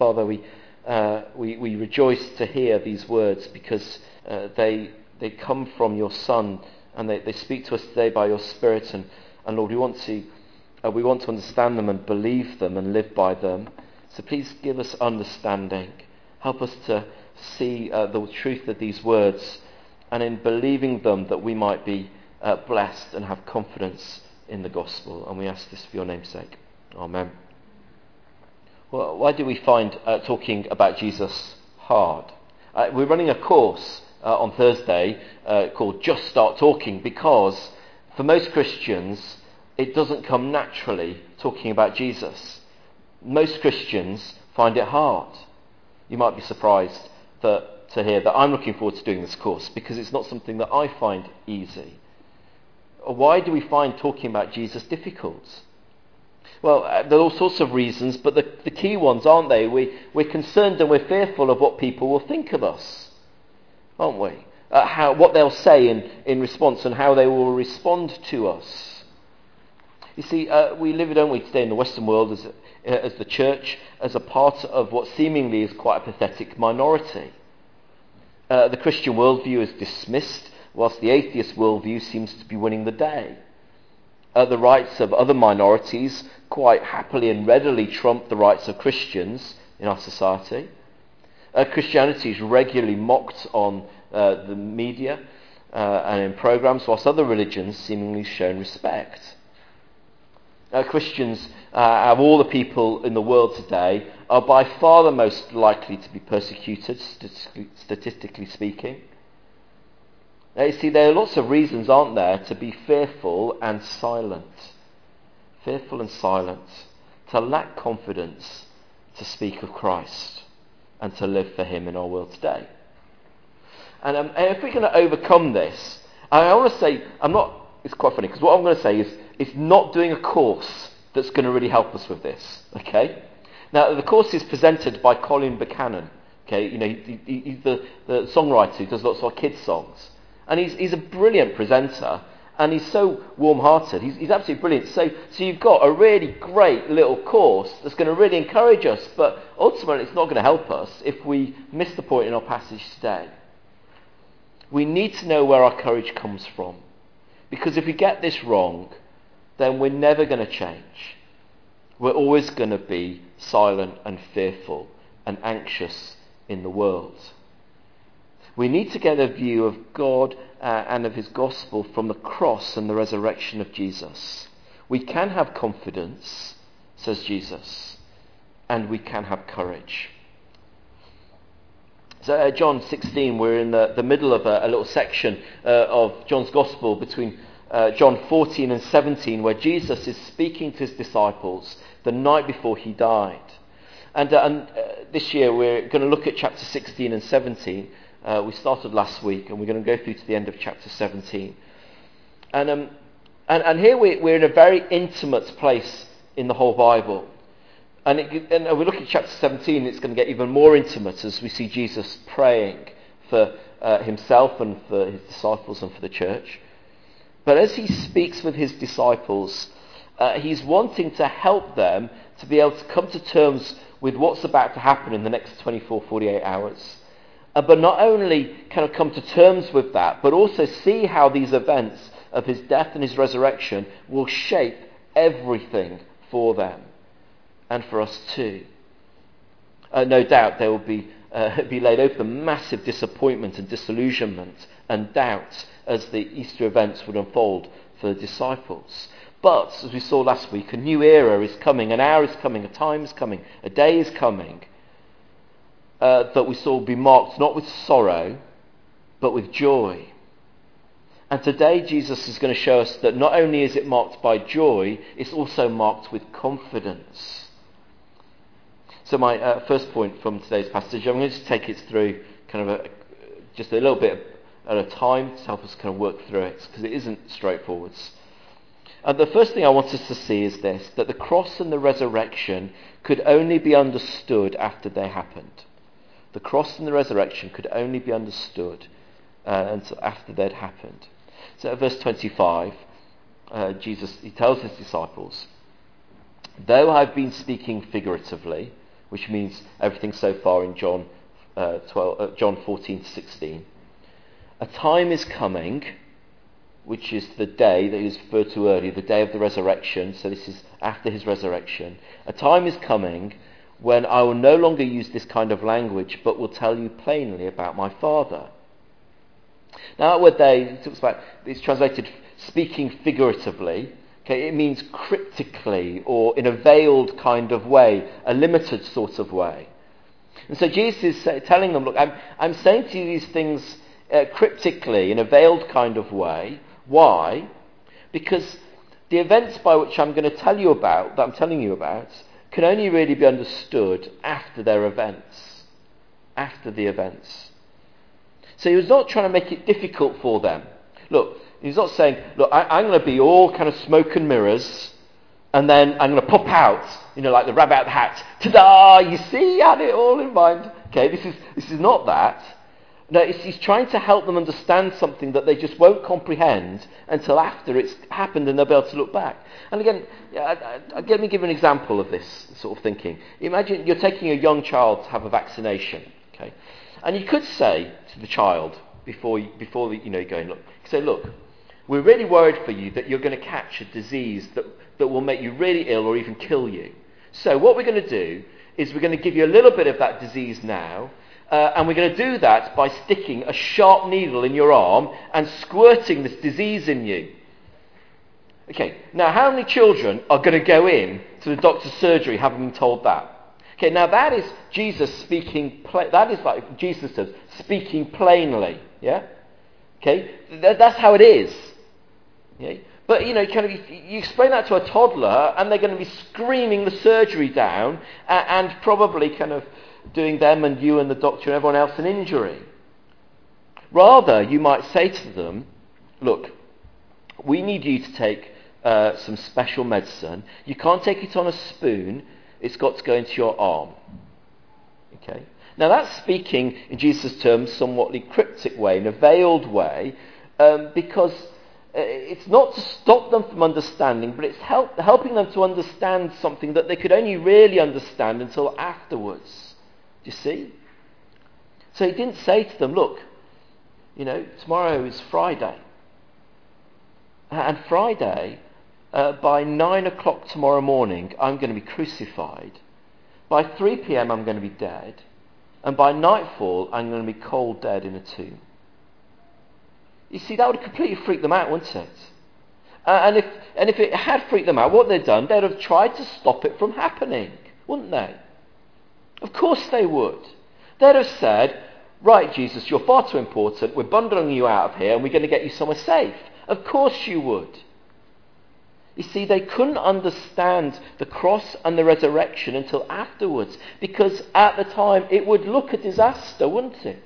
Father, we rejoice to hear these words because they come from your Son, and they speak to us today by your Spirit. And Lord, we want to understand them and believe them and live by them. So please give us understanding. Help us to see the truth of these words, and in believing them that we might be blessed and have confidence in the gospel. And we ask this for your name's sake. Amen. Well, why do we find talking about Jesus hard? We're running a course on Thursday called Just Start Talking, because for most Christians it doesn't come naturally talking about Jesus. Most Christians find it hard. You might be surprised to hear that I'm looking forward to doing this course, because it's not something that I find easy. Why do we find talking about Jesus difficult? Well, there are all sorts of reasons, but the key ones, aren't they? We're concerned and we're fearful of what people will think of us, aren't we? What they'll say in response, and how they will respond to us. You see, we live, don't we, today in the Western world as the church, as a part of what seemingly is quite a pathetic minority. The Christian worldview is dismissed, whilst the atheist worldview seems to be winning the day. The rights of other minorities quite happily and readily trump the rights of Christians in our society. Christianity is regularly mocked on the media and in programmes, whilst other religions seemingly shown respect. Christians, of all the people in the world today, are by far the most likely to be persecuted, statistically speaking. Now, you see, there are lots of reasons, aren't there, to be fearful and silent. Fearful and silent. To lack confidence to speak of Christ and to live for him in our world today. And if we're going to overcome this, I want to say, it's quite funny, because what I'm going to say is, it's not doing a course that's going to really help us with this, okay? Now, the course is presented by Colin Buchanan, okay? You know, he's the songwriter who does lots of kids' songs. And he's a brilliant presenter, and he's so warm-hearted. He's absolutely brilliant. So you've got a really great little course that's going to really encourage us, but ultimately it's not going to help us if we miss the point in our passage today. We need to know where our courage comes from, because if we get this wrong, then we're never going to change. We're always going to be silent and fearful and anxious in the world. We need to get a view of God and of his gospel from the cross and the resurrection of Jesus. We can have confidence, says Jesus, and we can have courage. So John 16, we're in the middle of a little section of John's gospel between John 14 and 17, where Jesus is speaking to his disciples the night before he died. And this year we're going to look at chapter 16 and 17. We started last week, and we're going to go through to the end of chapter 17. And here we're in a very intimate place in the whole Bible. And we look at chapter 17, it's going to get even more intimate as we see Jesus praying for himself and for his disciples and for the church. But as he speaks with his disciples, he's wanting to help them to be able to come to terms with what's about to happen in the next 24, 48 hours. But not only kind of come to terms with that, but also see how these events of his death and his resurrection will shape everything for them and for us too. No doubt there will be laid open massive disappointment and disillusionment and doubt as the Easter events would unfold for the disciples. But, as we saw last week, a new era is coming, an hour is coming, a time is coming, a day is coming, that we saw will be marked not with sorrow, but with joy. And today Jesus is going to show us that not only is it marked by joy, it's also marked with confidence. So my first point from today's passage, I'm going to just take it through kind of just a little bit at a time to help us kind of work through it, because it isn't straightforward. And the first thing I want us to see is this, that the cross and the resurrection could only be understood after they happened. The cross and the resurrection could only be understood until after they'd happened. So at verse 25, Jesus, he tells his disciples, "Though I've been speaking figuratively, which means everything so far in John 14-16. A time is coming, which is the day that he was referred to earlier, the day of the resurrection, so this is after his resurrection. A time is coming when I will no longer use this kind of language, but will tell you plainly about my Father. Now that word there, it's translated speaking figuratively. Okay, it means cryptically or in a veiled kind of way, a limited sort of way. And so Jesus is telling them, look, I'm saying to you these things cryptically, in a veiled kind of way. Why? Because the events by which I'm going to tell you about, that I'm telling you about, can only really be understood after their events. After the events. So he was not trying to make it difficult for them. Look, he's not saying, look, I'm going to be all kind of smoke and mirrors, and then I'm going to pop out, like the rabbit out of the hat. Ta-da! You see, I had it all in mind. Okay, this is not that. No, he's trying to help them understand something that they just won't comprehend until after it's happened and they'll be able to look back. And again, let me give an example of this sort of thinking. Imagine you're taking a young child to have a vaccination, okay? And you could say to the child before you go in, look, we're really worried for you that you're going to catch a disease that will make you really ill or even kill you. So what we're going to do is we're going to give you a little bit of that disease now, and we're going to do that by sticking a sharp needle in your arm and squirting this disease in you. Okay, now how many children are going to go in to the doctor's surgery having been told that? Okay, now that is Jesus speaking. That is like Jesus says, speaking plainly. Yeah. Okay, that's how it is. Okay? But you explain that to a toddler, and they're going to be screaming the surgery down, and probably kind of doing them and you and the doctor and everyone else an injury. Rather, you might say to them, look, we need you to take some special medicine. You can't take it on a spoon. It's got to go into your arm. Okay. Now that's speaking in Jesus' terms, somewhat cryptic way, in a veiled way, because it's not to stop them from understanding, but it's helping them to understand something that they could only really understand until afterwards. Do you see? So he didn't say to them, look, tomorrow is Friday. And Friday, by 9 o'clock tomorrow morning, I'm going to be crucified. By 3 p.m. I'm going to be dead. And by nightfall, I'm going to be cold dead in a tomb. You see, that would completely freak them out, wouldn't it? And if it had freaked them out, what they'd done, they'd have tried to stop it from happening, wouldn't they? Of course they would. They'd have said, right, Jesus, you're far too important. We're bundling you out of here and we're going to get you somewhere safe. Of course you would. You see, they couldn't understand the cross and the resurrection until afterwards, because at the time it would look a disaster, wouldn't it?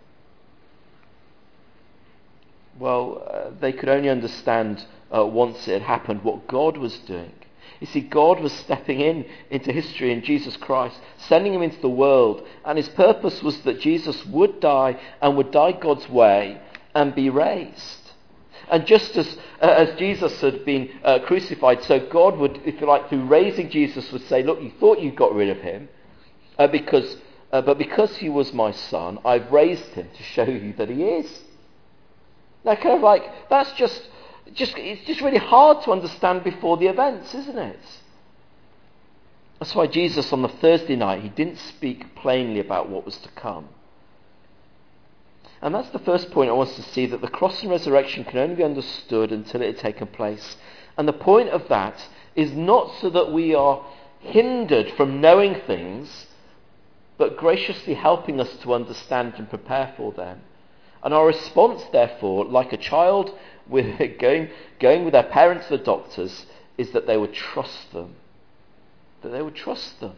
Well, they could only understand once it had happened what God was doing. You see, God was stepping into history in Jesus Christ, sending him into the world, and his purpose was that Jesus would die, and would die God's way, and be raised. And just as Jesus had been crucified, so God would, if you like, through raising Jesus, would say, look, you thought you got rid of him, but because he was my son, I've raised him to show you that he is. Now, kind of like, that's it's just really hard to understand before the events, isn't it? That's why Jesus, on the Thursday night, he didn't speak plainly about what was to come. And that's the first point I want us to see, that the cross and resurrection can only be understood until it had taken place. And the point of that is not so that we are hindered from knowing things, but graciously helping us to understand and prepare for them. And our response, therefore, like a child with going with their parents to the doctors, is that they would trust them. That they would trust them.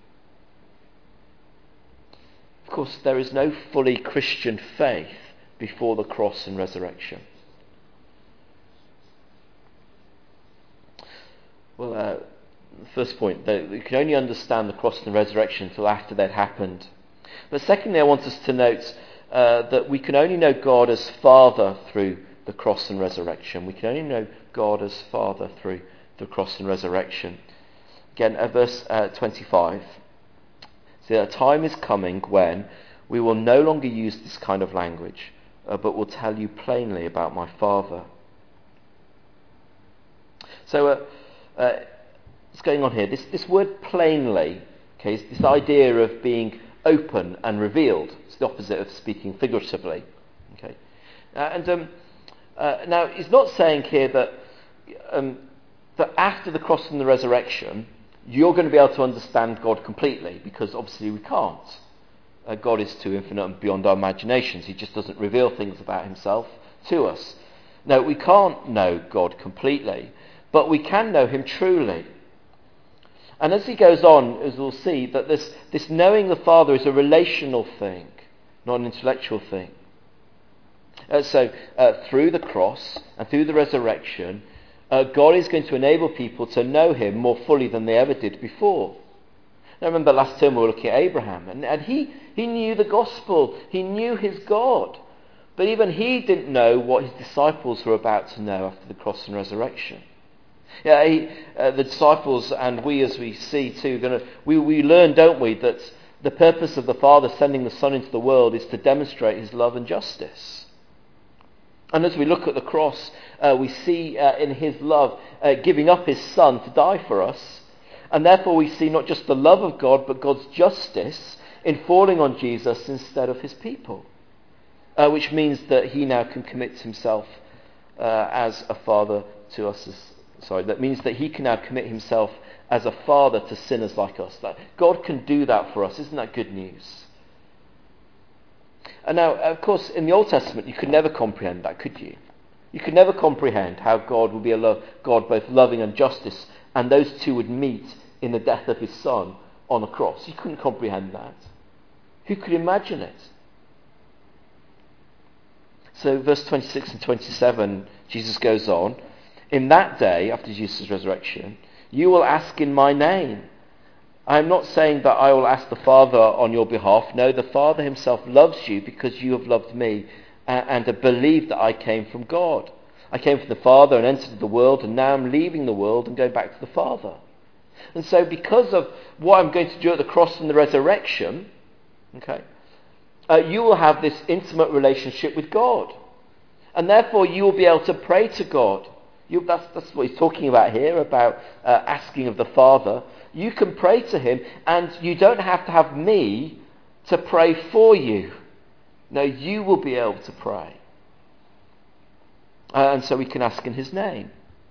Of course, there is no fully Christian faith before the cross and resurrection. Well, first point, we can only understand the cross and resurrection until after they'd happened. But secondly, I want us to note that we can only know God as Father through the cross and resurrection. We can only know God as Father through the cross and resurrection. Again, verse 25. See, a time is coming when we will no longer use this kind of language, but will tell you plainly about my Father. So, what's going on here? This word plainly, okay, is this idea of being open and revealed. It's the opposite of speaking figuratively. Okay, now he's not saying here that that after the cross and the resurrection, you're going to be able to understand God completely, because obviously we can't. God is too infinite and beyond our imaginations. He just doesn't reveal things about himself to us. No, we can't know God completely, but we can know him truly. And as he goes on, as we'll see, that this knowing the Father is a relational thing, not an intellectual thing. So through the cross and through the resurrection, God is going to enable people to know him more fully than they ever did before. Now remember last term we were looking at Abraham, and he knew the gospel, he knew his God, but even he didn't know what his disciples were about to know after the cross and resurrection. The disciples, and we as we see too, we learn, don't we, that the purpose of the Father sending the Son into the world is to demonstrate his love and justice. And as we look at the cross, we see in his love giving up his Son to die for us. And therefore we see not just the love of God, but God's justice in falling on Jesus instead of his people. Which means that he now can commit himself as a father to us. That means that he can now commit himself as a father to sinners like us. That God can do that for us. Isn't that good news? And now, of course, in the Old Testament, you could never comprehend that, could you? You could never comprehend how God would be a God both loving and justice, and those two would meet in the death of his Son on a cross. You couldn't comprehend that. Who could imagine it? So verse 26 and 27, Jesus goes on, in that day, after Jesus' resurrection, you will ask in my name. I am not saying that I will ask the Father on your behalf. No, the Father himself loves you because you have loved me and have believed that I came from God. I came from the Father and entered the world, and now I'm leaving the world and going back to the Father. And so because of what I'm going to do at the cross and the resurrection, okay, you will have this intimate relationship with God. And therefore you will be able to pray to God. That's what he's talking about here, about asking of the Father. You can pray to him, and you don't have to have me to pray for you. No, you will be able to pray. And so we can ask in his name.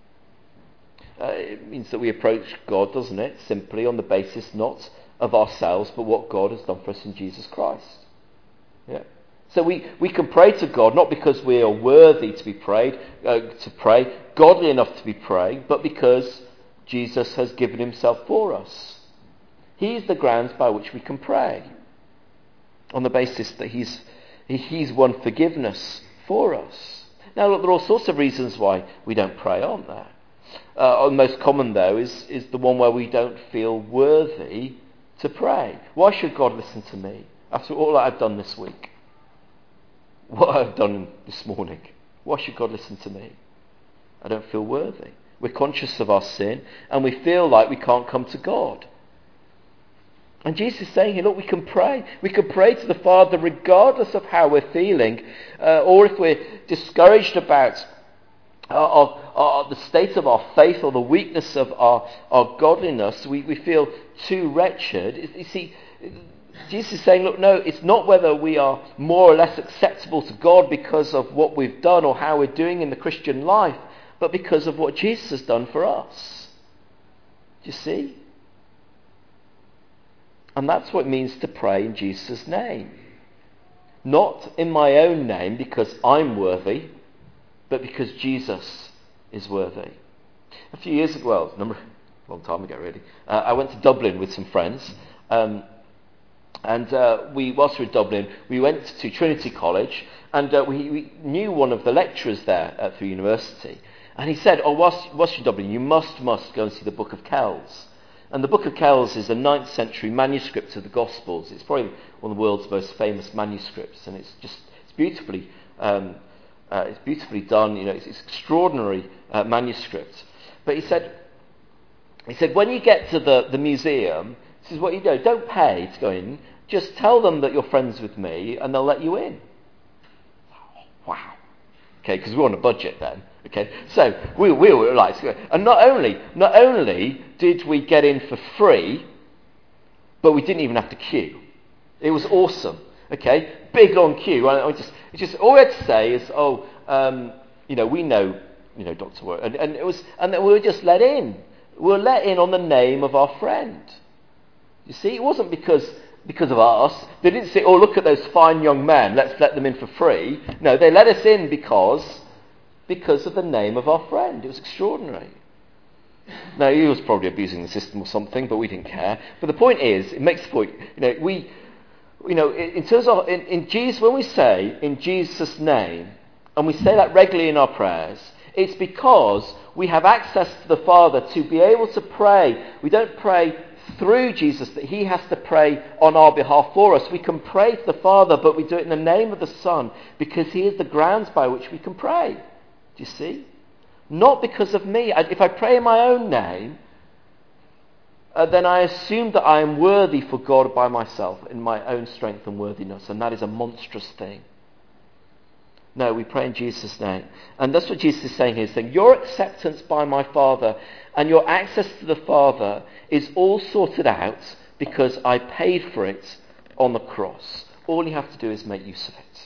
It means that we approach God, doesn't it? Simply on the basis not of ourselves, but what God has done for us in Jesus Christ. Yeah. So we can pray to God, not because we are worthy to be prayed, to pray, godly enough to be praying, but because Jesus has given himself for us. He is the grounds by which we can pray, on the basis that he's won forgiveness for us. Now look, there are all sorts of reasons why we don't pray, aren't there? The most common, though, is the one where we don't feel worthy to pray. Why should God listen to me after all that I've done this week? What I've done this morning? Why should God listen to me? I don't feel worthy. We're conscious of our sin, and we feel like we can't come to God. And Jesus is saying here, look, we can pray. We can pray to the Father regardless of how we're feeling, or if we're discouraged about the state of our faith or the weakness of our godliness, we feel too wretched. You see, Jesus is saying, look, no, it's not whether we are more or less acceptable to God because of what we've done or how we're doing in the Christian life, but because of what Jesus has done for us. Do you see? And that's what it means to pray in Jesus' name. Not in my own name because I'm worthy, but because Jesus is worthy. A few years ago, a long time ago really, I went to Dublin with some friends, and whilst we were in Dublin, we went to Trinity College, and we knew one of the lecturers there at the university. And he said, whilst you're in Dublin, you must go and see the Book of Kells. And the Book of Kells is a 9th century manuscript of the Gospels. It's probably one of the world's most famous manuscripts, and it's beautifully done. It's extraordinary manuscript. But he said when you get to the museum, This is what you do. Don't pay to go in. Just tell them that you're friends with me and they'll let you in. Wow. Okay, because we're on a budget then. Okay, so we were like, and not only did we get in for free, but we didn't even have to queue. It was awesome. Okay, big long queue. It's just all we had to say is, we know, Dr. Word, and then we were just let in. We were let in on the name of our friend. You see, it wasn't because of us. They didn't say, "Oh, look at those fine young men. Let's let them in for free." No, they let us in because of the name of our friend. It was extraordinary. Now, he was probably abusing the system or something, but we didn't care. But the point is, it makes the point. In terms of in Jesus, when we say in Jesus' name, and we say that regularly in our prayers, it's because we have access to the Father to be able to pray. We don't pray through Jesus, that he has to pray on our behalf for us. We can pray to the Father, but we do it in the name of the Son, because he is the grounds by which we can pray. Do you see? Not because of me. If I pray in my own name, then I assume that I am worthy for God by myself, in my own strength and worthiness, and that is a monstrous thing. No, we pray in Jesus' name. And that's what Jesus is saying here. He's saying, your acceptance by my Father and your access to the Father is all sorted out because I paid for it on the cross. All you have to do is make use of it.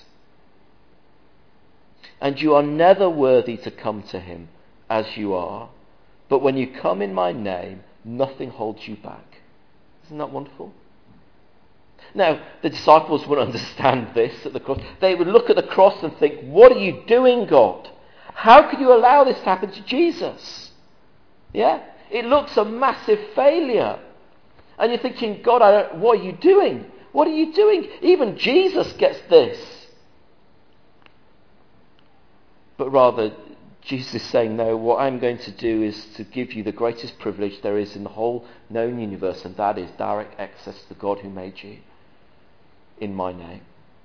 And you are never worthy to come to him as you are. But when you come in my name, nothing holds you back. Isn't that wonderful? Now, the disciples would understand this at the cross. They would look at the cross and think, what are you doing, God? How could you allow this to happen to Jesus? Yeah? It looks a massive failure. And you're thinking, God, what are you doing? What are you doing? Even Jesus gets this. But rather, Jesus is saying, no, what I'm going to do is to give you the greatest privilege there is in the whole known universe, and that is direct access to the God who made you in my name.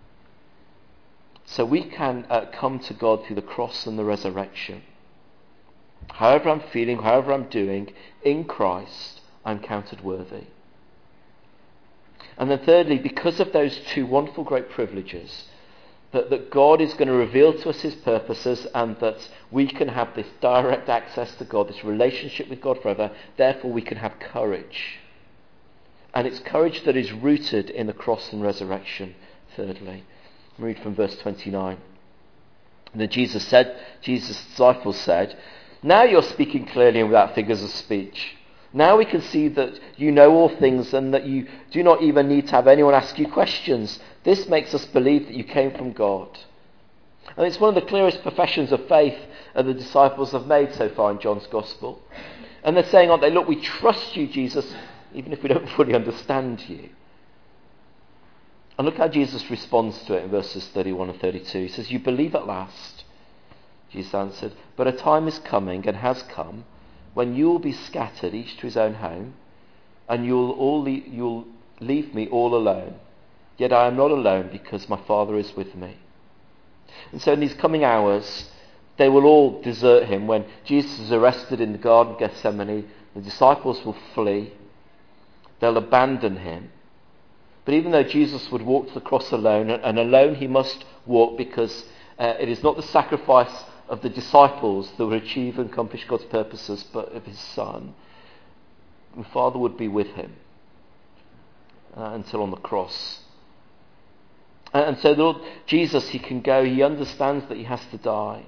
So we can come to God through the cross and the resurrection. However I'm feeling, however I'm doing, in Christ, I'm counted worthy. And then thirdly, because of those two wonderful great privileges, that God is going to reveal to us his purposes, and that we can have this direct access to God, this relationship with God forever, therefore we can have courage. And it's courage that is rooted in the cross and resurrection, thirdly. Read from verse 29. And then Jesus' disciples said, now you're speaking clearly and without figures of speech. Now we can see that you know all things and that you do not even need to have anyone ask you questions. This makes us believe that you came from God. And it's one of the clearest professions of faith that the disciples have made so far in John's Gospel. And they're saying, aren't they, look, we trust you, Jesus, even if we don't fully understand you. And look how Jesus responds to it in verses 31 and 32. He says, you believe at last. Jesus answered, but a time is coming and has come when you will be scattered, each to his own home, and you'll leave me all alone. Yet I am not alone, because my Father is with me. And so in these coming hours, they will all desert him. When Jesus is arrested in the Garden of Gethsemane, the disciples will flee. They'll abandon him. But even though Jesus would walk to the cross alone, and alone he must walk, because it is not the sacrifice of the disciples that would achieve and accomplish God's purposes, but of his Son, the Father would be with him until on the cross. And so the Lord Jesus, he can go, he understands that he has to die.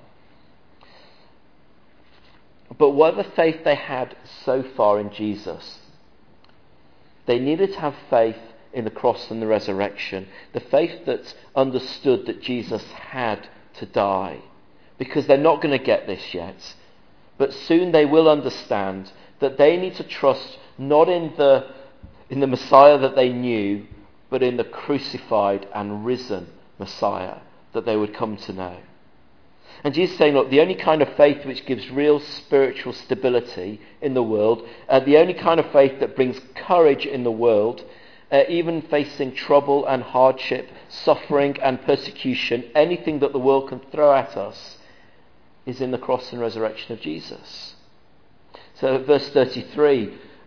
But whatever faith they had so far in Jesus, they needed to have faith in the cross and the resurrection. The faith that understood that Jesus had to die. Because they're not going to get this yet. But soon they will understand that they need to trust not in the Messiah that they knew, but in the crucified and risen Messiah that they would come to know. And Jesus is saying, look, the only kind of faith which gives real spiritual stability in the world, the only kind of faith that brings courage in the world, even facing trouble and hardship, suffering and persecution, anything that the world can throw at us, is in the cross and resurrection of Jesus. So verse 33,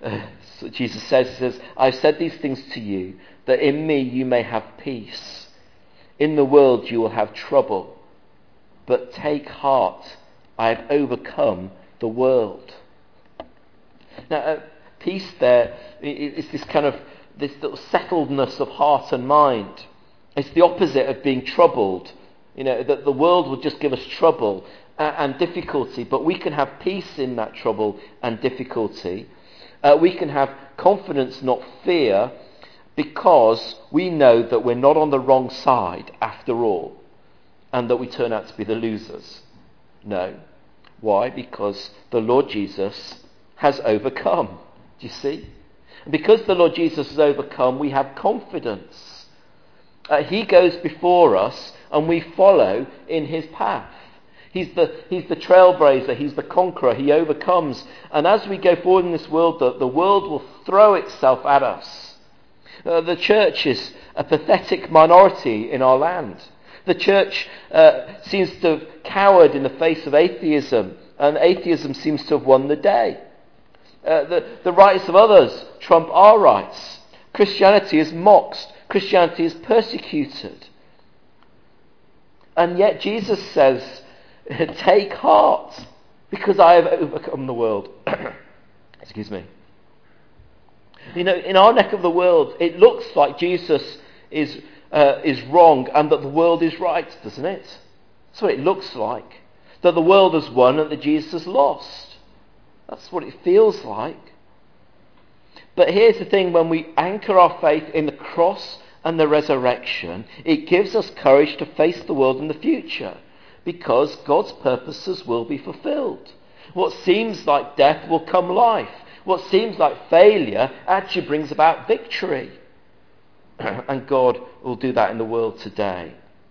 So Jesus says, I've said these things to you, that in me you may have peace. In the world you will have trouble, but take heart, I have overcome the world. Now, peace there is this kind of this little settledness of heart and mind. It's the opposite of being troubled. That the world will just give us trouble and difficulty, but we can have peace in that trouble and difficulty. We can have confidence, not fear, because we know that we're not on the wrong side after all, and that we turn out to be the losers. No. Why? Because the Lord Jesus has overcome. Do you see? And because the Lord Jesus has overcome, we have confidence. He goes before us and we follow in his path. He's the trailblazer, he's the conqueror, he overcomes. And as we go forward in this world, the world will throw itself at us. The church is a pathetic minority in our land. The church seems to have cowered in the face of atheism, and atheism seems to have won the day. The rights of others trump our rights. Christianity is mocked. Christianity is persecuted. And yet Jesus says, take heart, because I have overcome the world. Excuse me. In our neck of the world, it looks like Jesus is wrong and that the world is right, doesn't it? That's what it looks like. That the world has won and that Jesus has lost. That's what it feels like. But here's the thing, when we anchor our faith in the cross and the resurrection, it gives us courage to face the world in the future, because God's purposes will be fulfilled. What seems like death will come life. What seems like failure actually brings about victory. And God will do that in the world today.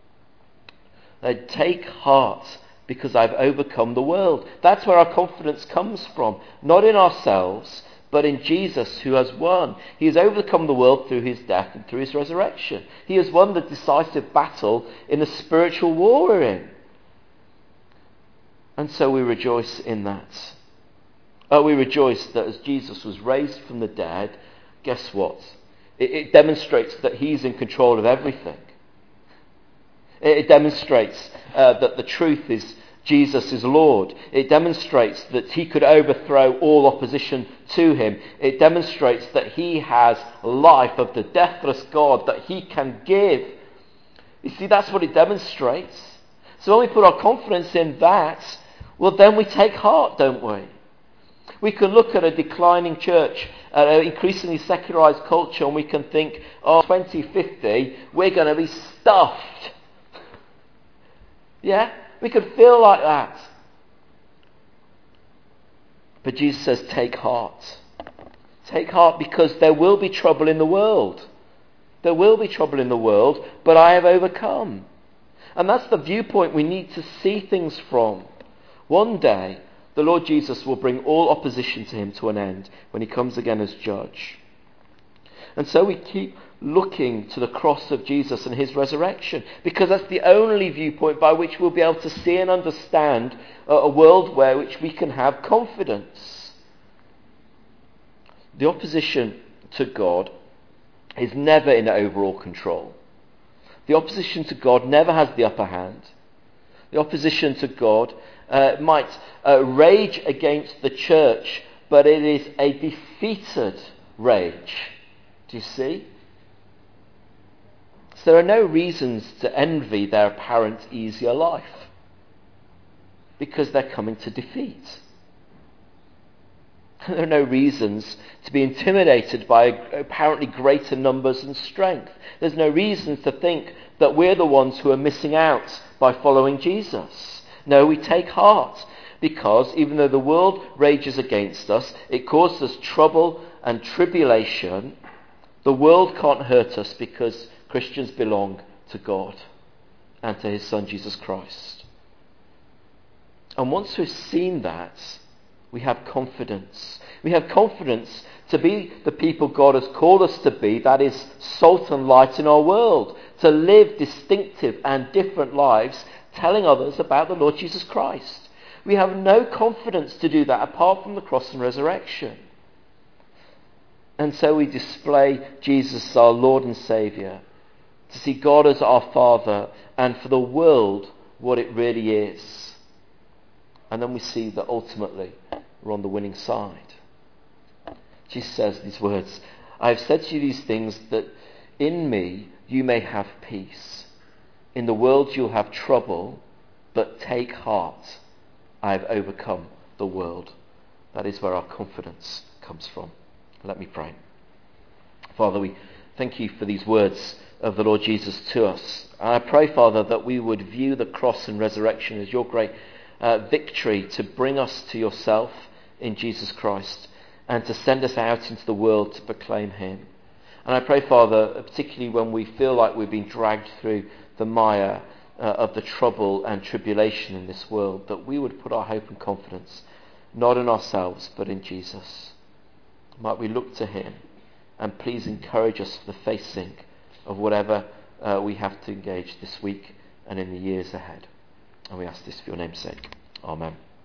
Take heart, because I've overcome the world. That's where our confidence comes from. Not in ourselves, but in Jesus, who has won. He has overcome the world through his death and through his resurrection. He has won the decisive battle in the spiritual war we're in. And so we rejoice in that. We rejoice that as Jesus was raised from the dead, guess what? It demonstrates that he's in control of everything. It demonstrates that the truth is Jesus is Lord. It demonstrates that he could overthrow all opposition to him. It demonstrates that he has life of the deathless God that he can give. You see, that's what it demonstrates. So when we put our confidence in that, well, then we take heart, don't we? We can look at a declining church, an increasingly secularized culture, and we can think, 2050, we're going to be stuffed. Yeah? We could feel like that. But Jesus says, take heart. Take heart, because there will be trouble in the world. There will be trouble in the world, but I have overcome. And that's the viewpoint we need to see things from. One day, the Lord Jesus will bring all opposition to him to an end when he comes again as judge. And so we keep looking to the cross of Jesus and his resurrection, because that's the only viewpoint by which we'll be able to see and understand a world which we can have confidence. The opposition to God is never in overall control. The opposition to God never has the upper hand. The opposition to God might rage against the church, but it is a defeated rage. Do you see? So there are no reasons to envy their apparent easier life, because they're coming to defeat. There are no reasons to be intimidated by apparently greater numbers and strength. There's no reason to think that we're the ones who are missing out by following Jesus. No, we take heart, because even though the world rages against us, it causes us trouble and tribulation. The world can't hurt us, because Christians belong to God and to his Son Jesus Christ. And once we've seen that, we have confidence. We have confidence to be the people God has called us to be, that is, salt and light in our world, to live distinctive and different lives, telling others about the Lord Jesus Christ. We have no confidence to do that apart from the cross and resurrection. And so we display Jesus as our Lord and Saviour, to see God as our Father, and for the world what it really is. And then we see that ultimately we're on the winning side. Jesus says these words, I have said to you these things that in me you may have peace. In the world you'll have trouble, but take heart. I have overcome the world. That is where our confidence comes from. Let me pray. Father, we thank you for these words of the Lord Jesus to us. And I pray, Father, that we would view the cross and resurrection as your great victory to bring us to yourself in Jesus Christ and to send us out into the world to proclaim him. And I pray, Father, particularly when we feel like we've been dragged through the mire of the trouble and tribulation in this world, that we would put our hope and confidence not in ourselves but in Jesus. Might we look to him, and please encourage us for the facing of whatever we have to engage this week and in the years ahead. And we ask this for your name's sake. Amen.